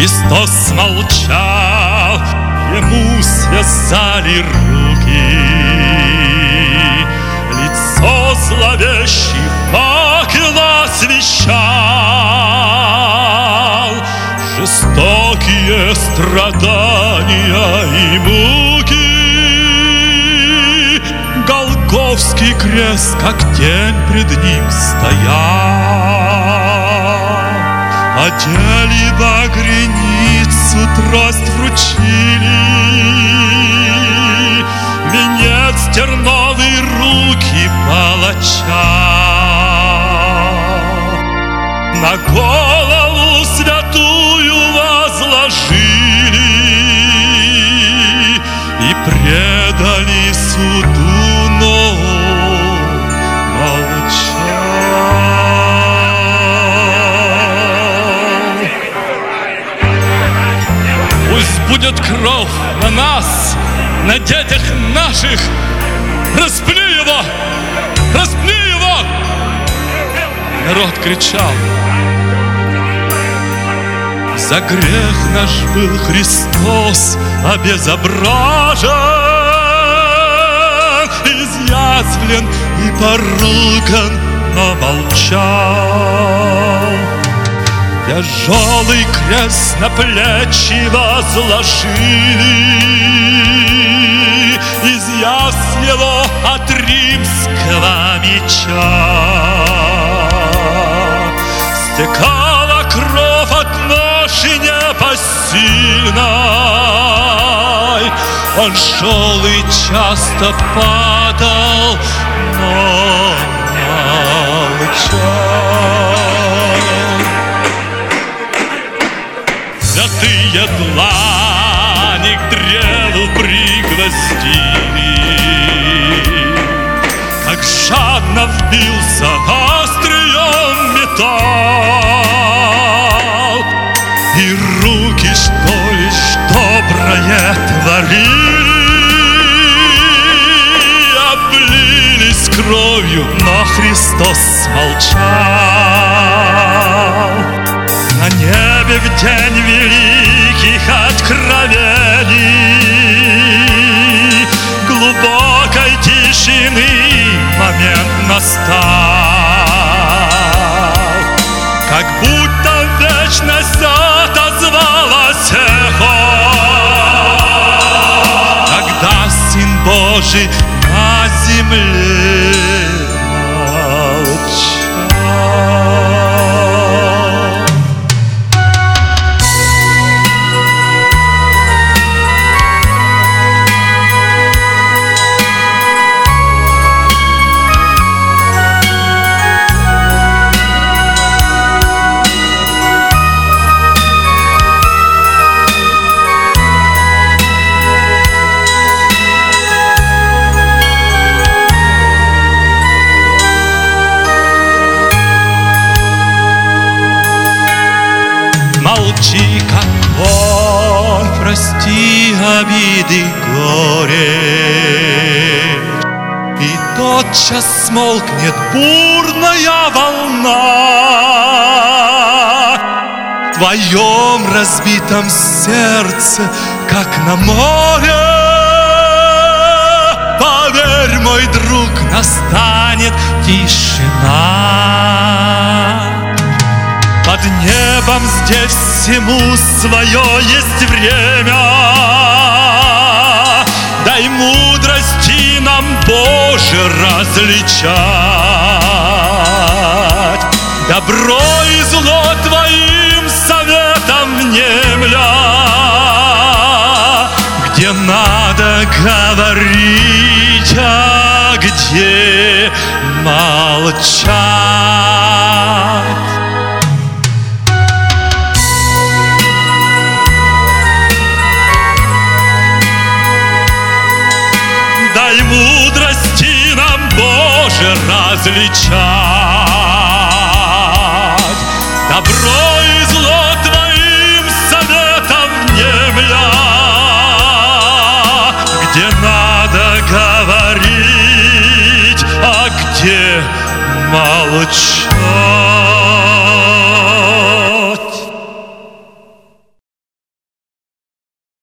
Христос молчал, ему связали руки. Лицо зловещий факел освещал. Жестокие страдания и муки. Голгофский крест, как тень, пред ним стоял. Одели багряницу, трость вручили, венец терновый руки палача. На голову святую возложили и предали суду, но молчал. Пусть будет кровь на нас, на детях наших. Распни его! Распни его! Народ кричал. За грех наш был Христос обезображен, изъязвлен и поруган, но молчал. Тяжелый крест на плечи возложили, изъяв его от римского меча. Стекала кровь от ноши непосильной. Он шел и часто падал, но молчал. Святые длани к древу пригвоздили, как жадно вбился острием металл. И руки, что лишь доброе творили, облились кровью, но Христос молчал. На небе в день великих откровений глубокой тишины момент настал. Как будто вечность отозвалась эхо, когда Сын Божий на земле молчал. Молчи, как он, прости обиды горе, и тотчас смолкнет бурная волна. В твоем разбитом сердце, как на море, поверь, мой друг, настанет тишина. Под небом здесь всему свое есть время. Дай мудрости нам, Боже, различать добро и зло Твоим советом внемля. Где надо говорить, а где молчать. Дай мудрости нам, Боже, различать добро и зло Твоим советом внемля. Где надо говорить, а где молчать.